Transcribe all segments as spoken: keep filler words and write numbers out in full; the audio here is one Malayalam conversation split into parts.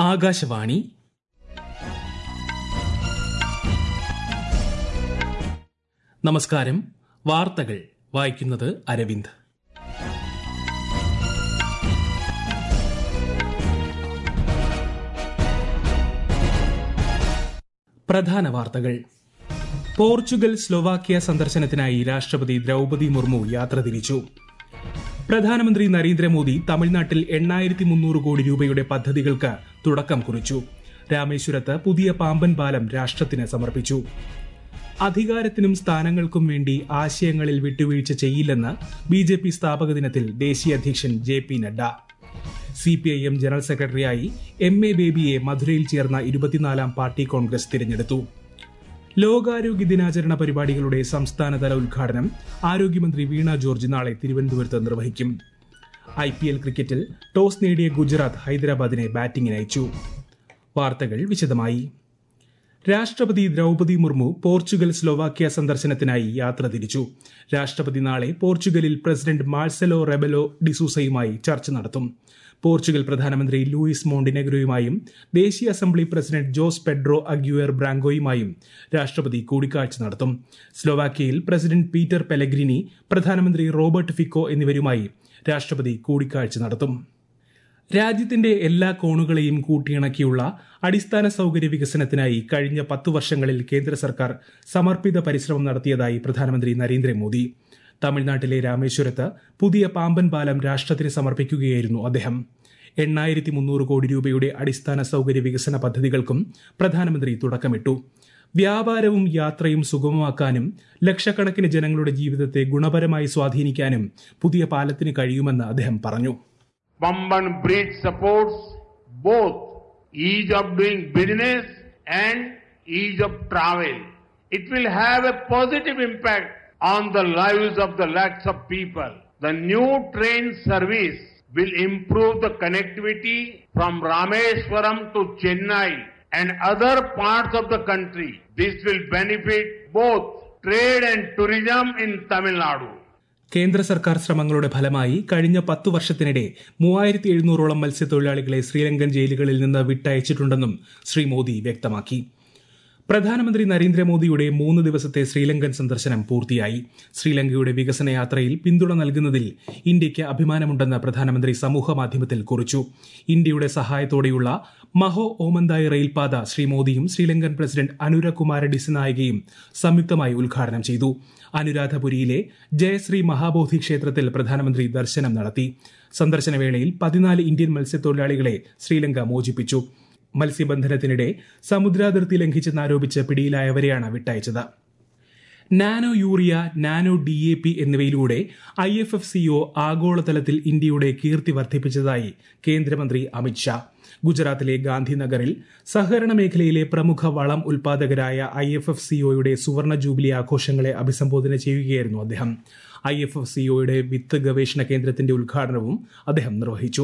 ആകാശവാണി. നമസ്കാരം. വാർത്തകൾ വായിക്കുന്നത് അരവിന്ദ്. പ്രധാന വാർത്തകൾ. പോർച്ചുഗൽ സ്ലോവാക്യ സന്ദർശനത്തിനായി രാഷ്ട്രപതി ദ്രൌപദി മുർമു യാത്ര തിരിച്ചു. പ്രധാനമന്ത്രി നരേന്ദ്രമോദി തമിഴ്നാട്ടിൽ എണ്ണായിരത്തി മുന്നൂറ് കോടി രൂപയുടെ പദ്ധതികൾക്ക് തുടക്കം കുറിച്ചു. രാമേശ്വരത്ത് പുതിയ പാമ്പൻ പാലം രാഷ്ട്രത്തിന് സമർപ്പിച്ചു. അധികാരത്തിനും സ്ഥാനങ്ങൾക്കും വേണ്ടി ആശയങ്ങളിൽ വിട്ടുവീഴ്ച ചെയ്യില്ലെന്ന് ബി ജെ പി സ്ഥാപക ദിനത്തിൽ ദേശീയ അധ്യക്ഷൻ J P Nadda. C P I M general സെക്രട്ടറിയായി എം എ ബേബിയെ മധുരയിൽ ചേർന്ന ഇരുപത്തിനാലാം പാർട്ടി കോൺഗ്രസ് തിരഞ്ഞെടുത്തു. ലോകാരോഗ്യ ദിനാചരണ പരിപാടികളുടെ സംസ്ഥാനതല ഉദ്ഘാടനം ആരോഗ്യമന്ത്രി വീണ ജോർജ് നാളെ തിരുവനന്തപുരത്ത് നിർവഹിക്കും. ഐ പി എൽ ക്രിക്കറ്റിൽ ടോസ് നേടിയ ഗുജറാത്ത് ഹൈദരാബാദിനെ ബാറ്റിംഗിന് അയച്ചു. വാർത്തകൾ വിശദമായി. രാഷ്ട്രപതി ദ്രൌപദി മുർമു പോർച്ചുഗൽ സ്ലോവാക്യ സന്ദർശനത്തിനായി യാത്ര തിരിച്ചു. രാഷ്ട്രപതി നാളെ പോർച്ചുഗലിൽ പ്രസിഡന്റ് മാർസെലോ റെബലോ ഡിസൂസയുമായി ചർച്ച നടത്തും. പോർച്ചുഗൽ പ്രധാനമന്ത്രി ലൂയിസ് മോണ്ടിനെഗ്രോയുമായും ദേശീയ assembly president Jose Pedro Aguiar ബ്രാങ്കോയുമായും രാഷ്ട്രപതി കൂടിക്കാഴ്ച നടത്തും. സ്ലോവാക്യയിൽ പ്രസിഡന്റ് പീറ്റർ പെലഗ്രിനി, പ്രധാനമന്ത്രി റോബർട്ട് ഫിക്കോ എന്നിവരുമായി രാഷ്ട്രപതി കൂടിക്കാഴ്ച നടത്തും. രാജ്യത്തിന്റെ എല്ലാ കോണുകളെയും കൂട്ടിയിണക്കിയുള്ള അടിസ്ഥാന സൌകര്യ വികസനത്തിനായി കഴിഞ്ഞ പത്തു വർഷങ്ങളിൽ കേന്ദ്ര സർക്കാർ സമർപ്പിത പരിശ്രമം നടത്തിയതായി പ്രധാനമന്ത്രി നരേന്ദ്രമോദി. തമിഴ്നാട്ടിലെ രാമേശ്വരത്ത് പുതിയ പാമ്പൻ പാലം രാഷ്ട്രത്തിന് സമർപ്പിക്കുകയായിരുന്നു അദ്ദേഹം. എണ്ണായിരത്തി മുന്നൂറ് കോടി രൂപയുടെ അടിസ്ഥാന സൌകര്യ വികസന പദ്ധതികൾക്കും പ്രധാനമന്ത്രി തുടക്കമിട്ടു. വ്യാപാരവും യാത്രയും സുഗമമാക്കാനും ലക്ഷക്കണക്കിന് ജനങ്ങളുടെ ജീവിതത്തെ ഗുണപരമായി സ്വാധീനിക്കാനും പുതിയ പാലത്തിന് കഴിയുമെന്ന് അദ്ദേഹം പറഞ്ഞു. Pamban Bridge supports both ease of doing business and ease of travel. It will have a positive impact on the lives of the lakhs of people. The new train service will improve the connectivity from Rameswaram to Chennai and other parts of the country. This will benefit both trade and tourism in Tamil Nadu. കേന്ദ്ര സർക്കാർ ശ്രമങ്ങളുടെ ഫലമായി കഴിഞ്ഞ പത്തു വർഷത്തിനിടെ മൂവായിരത്തി എഴുന്നൂറോളം മത്സ്യത്തൊഴിലാളികളെ ശ്രീലങ്കൻ ജയിലുകളിൽ നിന്ന് വിട്ടയച്ചിട്ടുണ്ടെന്നും ശ്രീ മോദി വ്യക്തമാക്കി. പ്രധാനമന്ത്രി നരേന്ദ്രമോദിയുടെ മൂന്ന് ദിവസത്തെ ശ്രീലങ്കൻ സന്ദർശനം പൂർത്തിയായി. ശ്രീലങ്കയുടെ വികസന യാത്രയിൽ പിന്തുണ നൽകുന്നതിൽ ഇന്ത്യയ്ക്ക് അഭിമാനമുണ്ടെന്ന് പ്രധാനമന്ത്രി സമൂഹമാധ്യമത്തിൽ കുറിച്ചു. ഇന്ത്യയുടെ സഹായത്തോടെയുള്ള മഹോ ഓമന്തായ് റെയിൽപാത ശ്രീ മോദിയും ശ്രീലങ്കൻ പ്രസിഡന്റ് അനുര കുമാര ഡിസനായകയും സംയുക്തമായി ഉദ്ഘാടനം ചെയ്തു. അനുരാധപുരിയിലെ ജയശ്രീ മഹാബോധി ക്ഷേത്രത്തിൽ പ്രധാനമന്ത്രി ദർശനം നടത്തി. സന്ദർശനവേളയിൽ പതിനാല് ഇന്ത്യൻ മത്സ്യത്തൊഴിലാളികളെ ശ്രീലങ്ക മോചിപ്പിച്ചു. മത്സ്യബന്ധനത്തിനിടെ സമുദ്രാതിർത്തി ലംഘിച്ചെന്നാരോപിച്ച് പിടിയിലായവരെയാണ് വിട്ടയച്ചത്. Nano urea, nano D A P എന്നിവയിലൂടെ I F F C O ആഗോളതലത്തിൽ ഇന്ത്യയുടെ കീർത്തി വർദ്ധിപ്പിച്ചതായി കേന്ദ്രമന്ത്രി അമിത്ഷാ. ഗുജറാത്തിലെ ഗാന്ധിനഗറിൽ സഹകരണ മേഖലയിലെ പ്രമുഖ വളം ഉൽപാദകരായ ഐ എഫ് എഫ് സി ഒയുടെ സുവർണ ജൂബിലി ആഘോഷങ്ങളെ അഭിസംബോധന ചെയ്യുകയായിരുന്നു അദ്ദേഹം. ഐ എഫ് എഫ് സി ഒയുടെ വിത്ത് ഗവേഷണ കേന്ദ്രത്തിന്റെ ഉദ്ഘാടനവും അദ്ദേഹം നിർവഹിച്ചു.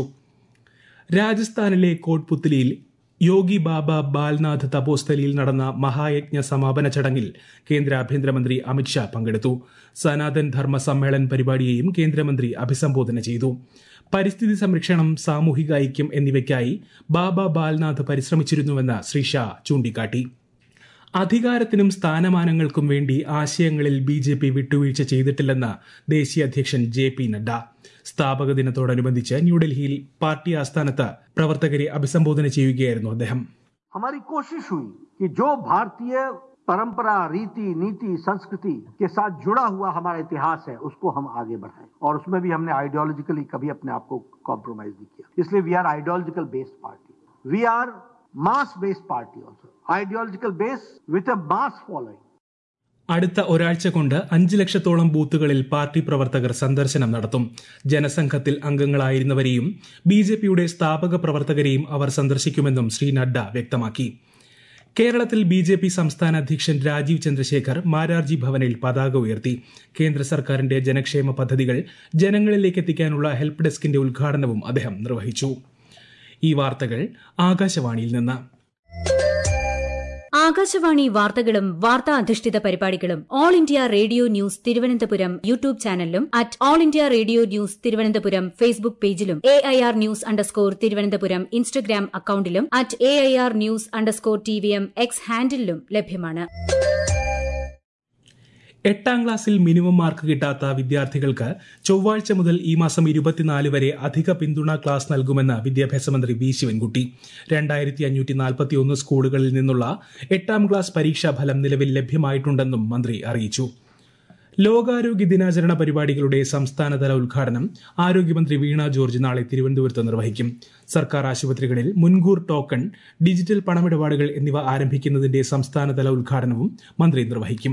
രാജസ്ഥാനിലെ കോട്ട്പുത്തലിയിൽ യോഗി ബാബ ബാൽനാഥ് തപോസ്ഥലിയിൽ നടന്ന മഹായജ്ഞ സമാപന ചടങ്ങിൽ കേന്ദ്ര ആഭ്യന്തരമന്ത്രി അമിത്ഷാ പങ്കെടുത്തു. സനാതൻ ധർമ്മ സമ്മേളൻ പരിപാടിയെയും കേന്ദ്രമന്ത്രി അഭിസംബോധന ചെയ്തു. പരിസ്ഥിതി സംരക്ഷണം, സാമൂഹിക ഐക്യം എന്നിവയ്ക്കായി ബാബ ബാൽനാഥ് പരിശ്രമിച്ചിരുന്നുവെന്ന് ശ്രീ ഷാ ചൂണ്ടിക്കാട്ടി. അധികാരത്തിനും സ്ഥാനമാനങ്ങൾക്കും വേണ്ടി ആശയങ്ങളിൽ ബി ജെ പി വിട്ടുവീഴ്ച ചെയ്തിട്ടില്ലെന്ന് ദേശീയ അധ്യക്ഷൻ ജെ പി നഡ്ഡ. സ്ഥാപക ദിനത്തോടനുബന്ധിച്ച് ന്യൂഡൽഹിയിൽ പാർട്ടി ആസ്ഥാനത്ത് പ്രവർത്തകരെ അഭിസംബോധന ചെയ്യുകയായിരുന്നു അദ്ദേഹം. हमारी कोशिश हुई कि जो भारतीय परंपरा, रीति, नीति, संस्कृति के साथ जुड़ा हुआ हमारा इतिहास है उसको हम आगे बढ़ाएं और उसमें भी हमने आइडियोलॉजिकली कभी अपने आप को कॉम्प्रोमाइज नहीं किया. इसलिए we are ideological based party, we are mass based party also, ideological base with a mass following. അടുത്ത ഒരാഴ്ച കൊണ്ട് അഞ്ച് ലക്ഷത്തോളം ബൂത്തുകളിൽ പാർട്ടി പ്രവർത്തകർ സന്ദർശനം നടത്തും. ജനസംഘത്തിൽ അംഗങ്ങളായിരുന്നവരെയും ബി ജെ പിയുടെ സ്ഥാപക പ്രവർത്തകരെയും അവർ സന്ദർശിക്കുമെന്നും ശ്രീ നഡ്ഡ വ്യക്തമാക്കി. കേരളത്തിൽ ബി ജെ പി സംസ്ഥാന അധ്യക്ഷൻ രാജീവ് ചന്ദ്രശേഖർ മാരാർജി ഭവനിൽ പതാക ഉയർത്തി. കേന്ദ്ര സർക്കാരിന്റെ ജനക്ഷേമ പദ്ധതികൾ ജനങ്ങളിലേക്ക് എത്തിക്കാനുള്ള ഹെൽപ്പ് ഡെസ്കിന്റെ ഉദ്ഘാടനവും അദ്ദേഹം നിർവഹിച്ചു. ഈ വാർത്തകൾ ആകാശവാണിയിൽ നിന്ന്. ആകാശവാണി വാർത്തകളും വാർത്താ അധിഷ്ഠിത പരിപാടികളും All India Radio News Thiruvananthapuram YouTube ചാനലിലും at All India Radio News Thiruvananthapuram Facebook പേജിലും A I R news underscore Thiruvananthapuram Instagram അക്കൌണ്ടിലും at A I R news underscore T V M X ഹാൻഡിലും ലഭ്യമാണ്. എട്ടാം ക്ലാസ്സിൽ മിനിമം മാർക്ക് കിട്ടാത്ത വിദ്യാർത്ഥികൾക്ക് ചൊവ്വാഴ്ച മുതൽ ഈ മാസം ഇരുപത്തിനാല് വരെ അധിക പിന്തുണ ക്ലാസ് നൽകുമെന്ന് വിദ്യാഭ്യാസ മന്ത്രി വി ശിവൻകുട്ടി. രണ്ടായിരത്തി അഞ്ഞൂറ്റി നാൽപ്പത്തിയൊന്ന് സ്കൂളുകളിൽ നിന്നുള്ള എട്ടാം ക്ലാസ് പരീക്ഷാ ഫലം നിലവിൽ ലഭ്യമായിട്ടുണ്ടെന്നും മന്ത്രി അറിയിച്ചു. ലോകാരോഗ്യ ദിനാചരണ പരിപാടികളുടെ സംസ്ഥാനതല ഉദ്ഘാടനം ആരോഗ്യമന്ത്രി വീണ ജോർജ് നാളെ തിരുവനന്തപുരത്ത് നിർവഹിക്കും. സർക്കാർ ആശുപത്രികളിൽ മുൻകൂർ ടോക്കൺ, ഡിജിറ്റൽ പണമിടപാടുകൾ എന്നിവ ആരംഭിക്കുന്നതിന്റെ സംസ്ഥാനതല ഉദ്ഘാടനവും മന്ത്രി നിർവഹിക്കും.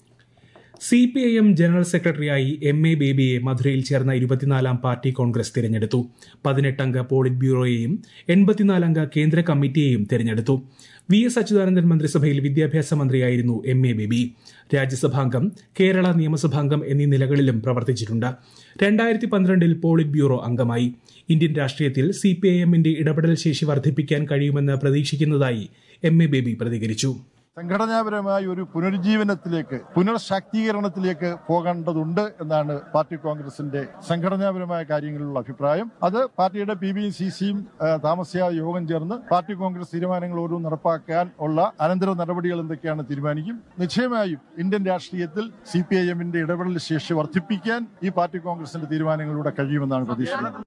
C P I M general സെക്രട്ടറിയായി എം എ ബേബിയെ മധുരയിൽ ചേർന്ന ഇരുപത്തിനാലാം പാർട്ടി കോൺഗ്രസ് തിരഞ്ഞെടുത്തു. പതിനെട്ടംഗ പോളിറ്റ് ബ്യൂറോയെയും എൺപത്തിനാലംഗ കേന്ദ്ര കമ്മിറ്റിയെയും തിരഞ്ഞെടുത്തു. വി എസ് അച്യുതാനന്ദൻ മന്ത്രിസഭയിൽ വിദ്യാഭ്യാസ മന്ത്രിയായിരുന്നു എം എ ബേബി. രാജ്യസഭാംഗം, കേരള നിയമസഭാംഗം എന്നീ നിലകളിലും പ്രവർത്തിച്ചിട്ടുണ്ട്. രണ്ടായിരത്തി പന്ത്രണ്ടിൽ പോളിറ്റ് ബ്യൂറോ അംഗമായി. ഇന്ത്യൻ രാഷ്ട്രീയത്തിൽ സി പി ഐ എമ്മിന്റെ ഇടപെടൽ ശേഷി വർദ്ധിപ്പിക്കാൻ കഴിയുമെന്ന് പ്രതീക്ഷിക്കുന്നതായി എം എ ബേബി പ്രതികരിച്ചു. സംഘടനാപരമായ ഒരു പുനരുജ്ജീവനത്തിലേക്ക്, പുനർശാക്തീകരണത്തിലേക്ക് പോകേണ്ടതുണ്ട് എന്നാണ് പാർട്ടി കോൺഗ്രസിന്റെ സംഘടനാപരമായ കാര്യങ്ങളിലുള്ള അഭിപ്രായം. അത് പാർട്ടിയുടെ പി ബി സി സിയും താമസിയാതെ യോഗം ചേർന്ന് പാർട്ടി കോൺഗ്രസ് തീരുമാനങ്ങൾ ഓരോ നടപ്പാക്കാൻ ഉള്ള അനന്തര നടപടികൾ എന്തൊക്കെയാണ് തീരുമാനിക്കും. നിശ്ചയമായും ഇന്ത്യൻ രാഷ്ട്രീയത്തിൽ സി പി ഐ എമ്മിന്റെ ഇടപെടൽ ശേഷി വർദ്ധിപ്പിക്കാൻ ഈ പാർട്ടി കോൺഗ്രസിന്റെ തീരുമാനങ്ങളിലൂടെ കഴിയുമെന്നാണ് പ്രതീക്ഷിക്കുന്നത്.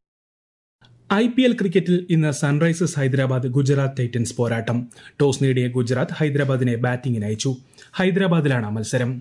ഐ പി എൽ ക്രിക്കറ്റിൽ ഇന്ന് സൺറൈസേഴ്സ് ഹൈദരാബാദ് ഗുജറാത്ത് ടൈറ്റൻസ് പോരാട്ടം. ടോസ് നേടിയ ഗുജറാത്ത് ഹൈദരാബാദിനെ ബാറ്റിംഗിന് അയച്ചു. ഹൈദരാബാദിലാണ് മത്സരം.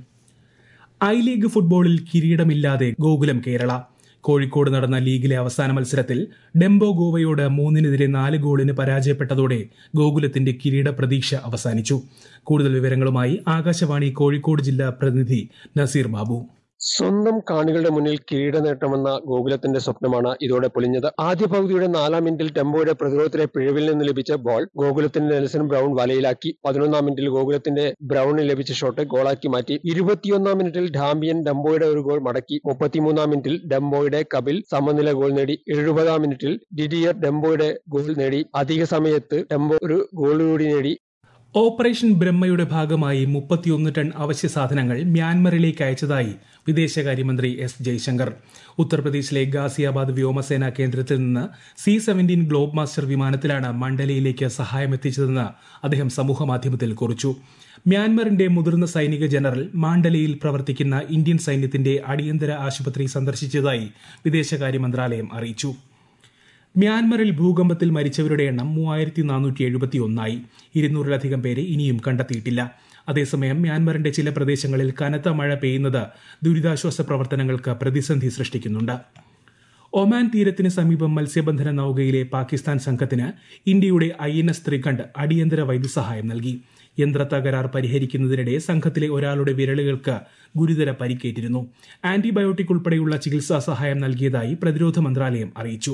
ഐ ലീഗ് ഫുട്ബോളിൽ കിരീടമില്ലാതെ ഗോകുലം കേരള. കോഴിക്കോട് നടന്ന ലീഗിലെ അവസാന മത്സരത്തിൽ ഡെംബോ ഗോവയോട് മൂന്നിനെതിരെ നാല് ഗോളിന് പരാജയപ്പെട്ടതോടെ ഗോകുലത്തിന്റെ കിരീട പ്രതീക്ഷ അവസാനിച്ചു. കൂടുതൽ വിവരങ്ങളുമായി ആകാശവാണി കോഴിക്കോട് ജില്ലാ പ്രതിനിധി നസീർ ബാബു. സ്വന്തം കാണികളുടെ മുന്നിൽ കിരീട നേട്ടമെന്ന ഗോകുലത്തിന്റെ സ്വപ്നമാണ് ഇതോടെ പൊളിഞ്ഞത്. ആദ്യ പകുതിയുടെ നാലാം മിനിറ്റിൽ ടെമ്പോയുടെ പ്രതിരോധത്തിലെ പിഴവിൽ നിന്ന് ലഭിച്ച ബോൾ ഗോകുലത്തിന്റെ നെൽസൺ ബ്രൌൺ വലയിലാക്കി. പതിനൊന്നാം മിനിറ്റിൽ ഗോകുലത്തിന്റെ ബ്രൌണിന് ലഭിച്ച ഷോട്ട് ഗോളാക്കി മാറ്റി. ഇരുപത്തിയൊന്നാം മിനിറ്റിൽ ഡാമ്പിയൻ ഡംബോയുടെ ഒരു ഗോൾ മടക്കി. മുപ്പത്തിമൂന്നാം മിനിറ്റിൽ ഡംബോയുടെ കപിൽ സമനില ഗോൾ നേടി. എഴുപതാം മിനിറ്റിൽ ഡിഡിയർ ഡംബോയുടെ ഗോൾ നേടി. അധിക സമയത്ത് ഡംബോ ഒരു ഗോൾ കൂടി നേടി. ഓപ്പറേഷൻ ബ്രഹ്മയുടെ ഭാഗമായി മുപ്പത്തിയൊന്ന് ടൺ അവശ്യ സാധനങ്ങൾ മ്യാൻമറിലേക്ക് അയച്ചതായി വിദേശകാര്യമന്ത്രി എസ് ജയശങ്കർ. ഉത്തർപ്രദേശിലെ ഗാസിയാബാദ് വ്യോമസേനാ കേന്ദ്രത്തിൽ നിന്ന് സി സെവന്റീൻ ഗ്ലോബ് മാസ്റ്റർ വിമാനത്തിലാണ് മണ്ഡലയിലേക്ക് സഹായം എത്തിച്ചതെന്ന് അദ്ദേഹം സമൂഹമാധ്യമത്തിൽ കുറിച്ചു. മ്യാൻമറിന്റെ മുതിർന്ന സൈനിക ജനറൽ മാണ്ഡലയിൽ പ്രവർത്തിക്കുന്ന ഇന്ത്യൻ സൈന്യത്തിന്റെ അടിയന്തര ആശുപത്രി സന്ദർശിച്ചതായി വിദേശകാര്യ മന്ത്രാലയം അറിയിച്ചു. മ്യാൻമറിൽ ഭൂകമ്പത്തിൽ മരിച്ചവരുടെ എണ്ണം മൂവായിരത്തി നാനൂറ്റി എഴുപത്തി ഒന്നായി. ഇരുന്നൂറിലധികം പേരെ ഇനിയും കണ്ടെത്തിയിട്ടില്ല. അതേസമയം മ്യാൻമറിന്റെ ചില പ്രദേശങ്ങളിൽ കനത്ത മഴ പെയ്യുന്നത് ദുരിതാശ്വാസ പ്രവർത്തനങ്ങൾക്ക് പ്രതിസന്ധി സൃഷ്ടിക്കുന്നുണ്ട്. ഒമാൻ തീരത്തിന് സമീപം മത്സ്യബന്ധന നൌകയിലെ പാകിസ്ഥാൻ സംഘത്തിന് ഇന്ത്യയുടെ ഐ എൻ എസ് ത്രികണ്ഠ് അടിയന്തര വൈദ്യസഹായം നൽകി. യന്ത്ര തകരാർ പരിഹരിക്കുന്നതിനിടെ സംഘത്തിലെ ഒരാളുടെ വിരലുകൾക്ക് ഗുരുതര പരിക്കേറ്റിരുന്നു. ആന്റിബയോട്ടിക് ഉൾപ്പെടെയുള്ള ചികിത്സാ സഹായം നൽകിയതായി പ്രതിരോധ മന്ത്രാലയം അറിയിച്ചു.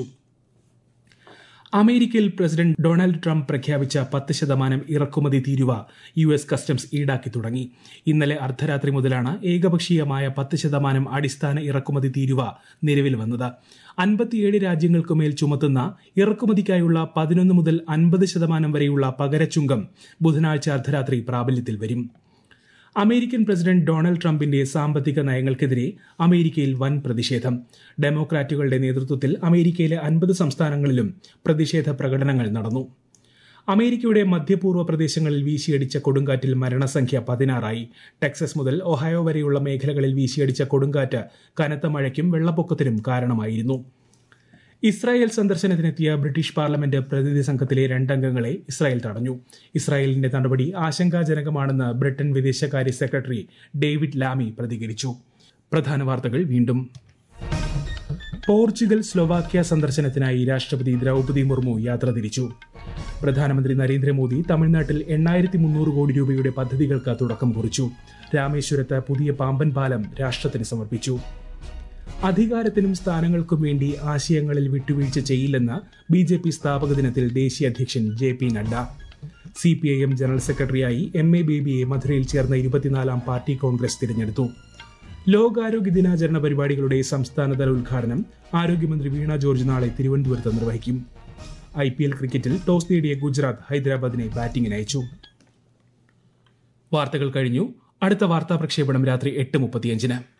അമേരിക്കയിൽ പ്രസിഡന്റ് ഡൊണാൾഡ് ട്രംപ് പ്രഖ്യാപിച്ച പത്ത് ശതമാനം ഇറക്കുമതി തീരുവ യു എസ് കസ്റ്റംസ് ഈടാക്കി തുടങ്ങി. ഇന്നലെ അർദ്ധരാത്രി മുതലാണ് ഏകപക്ഷീയമായ പത്ത് ശതമാനം അടിസ്ഥാന ഇറക്കുമതി തീരുവ നിലവിൽ വന്നത്. അൻപത്തിയേഴ് രാജ്യങ്ങൾക്കുമേൽ ചുമത്തുന്ന ഇറക്കുമതിക്കായുള്ള പതിനൊന്ന് മുതൽ അൻപത് ശതമാനം വരെയുള്ള പകരച്ചുങ്കം ബുധനാഴ്ച അർദ്ധരാത്രി പ്രാബല്യത്തിൽ വരും. അമേരിക്കൻ പ്രസിഡന്റ് ഡൊണാൾഡ് ട്രംപിന്റെ സാമ്പത്തിക നയങ്ങൾക്കെതിരെ അമേരിക്കയിൽ വൻ പ്രതിഷേധം. ഡെമോക്രാറ്റുകളുടെ നേതൃത്വത്തിൽ അമേരിക്കയിലെ അൻപത് സംസ്ഥാനങ്ങളിലും പ്രതിഷേധ പ്രകടനങ്ങൾ നടന്നു. അമേരിക്കയുടെ മധ്യപൂർവ്വ പ്രദേശങ്ങളിൽ വീശിയടിച്ച കൊടുങ്കാറ്റിൽ മരണസംഖ്യ പതിനാറായി. ടെക്സസ് മുതൽ ഒഹായോ വരെയുള്ള മേഖലകളിൽ വീശിയടിച്ച കൊടുങ്കാറ്റ് കനത്ത മഴയ്ക്കും വെള്ളപ്പൊക്കത്തിനും കാരണമായിരുന്നു. ഇസ്രായേൽ സന്ദർശനത്തിനെത്തിയ ബ്രിട്ടീഷ് പാർലമെന്റ് പ്രതിനിധി സംഘത്തിലെ രണ്ടംഗങ്ങളെ ഇസ്രായേൽ തടഞ്ഞു. ഇസ്രായേലിന്റെ നടപടി ആശങ്കാജനകമാണെന്ന് ബ്രിട്ടൻ വിദേശകാര്യ സെക്രട്ടറി ഡേവിഡ് ലാമി പ്രതികരിച്ചു. പ്രധാന വാർത്തകൾ വീണ്ടും. പോർച്ചുഗൽ സ്ലോവാക്യ സന്ദർശനത്തിനായി രാഷ്ട്രപതി ദ്രൌപദി മുർമു യാത്ര തിരിച്ചു. പ്രധാനമന്ത്രി നരേന്ദ്രമോദി തമിഴ്നാട്ടിൽ എണ്ണായിരത്തി മുന്നൂറ് കോടി രൂപയുടെ പദ്ധതികൾക്ക് തുടക്കം കുറിച്ചു. രാമേശ്വരത്ത് പുതിയ പാമ്പൻ പാലം രാഷ്ട്രത്തിന് സമർപ്പിച്ചു. അധികാരത്തിനും സ്ഥാനങ്ങൾക്കും വേണ്ടി ആശയങ്ങളിൽ വിട്ടുവീഴ്ച ചെയ്യില്ലെന്ന് ബി ജെ പി സ്ഥാപക ദിനത്തിൽ ദേശീയ അധ്യക്ഷൻ J P Nadda. C P I M general സെക്രട്ടറിയായി എം എ ബേബിയെ മധുരയിൽ ചേർന്ന ഇരുപത്തിനാലാം പാർട്ടി കോൺഗ്രസ് തിരഞ്ഞെടുത്തു. ലോകാരോഗ്യ ദിനാചരണ പരിപാടികളുടെ സംസ്ഥാനതല ഉദ്ഘാടനം ആരോഗ്യമന്ത്രി വീണ ജോർജ് നാളെ തിരുവനന്തപുരത്ത് നിർവഹിക്കും. ഐ പി എൽ ക്രിക്കറ്റിൽ ടോസ് നേടിയ ഗുജറാത്ത് ഹൈദരാബാദിനെ ബാറ്റിംഗിന് അയച്ചു. വാർത്തകൾ കഴിഞ്ഞു. അടുത്ത വാർത്താ പ്രക്ഷേപണം രാത്രി എട്ട് മുപ്പത്തിയഞ്ചിന്.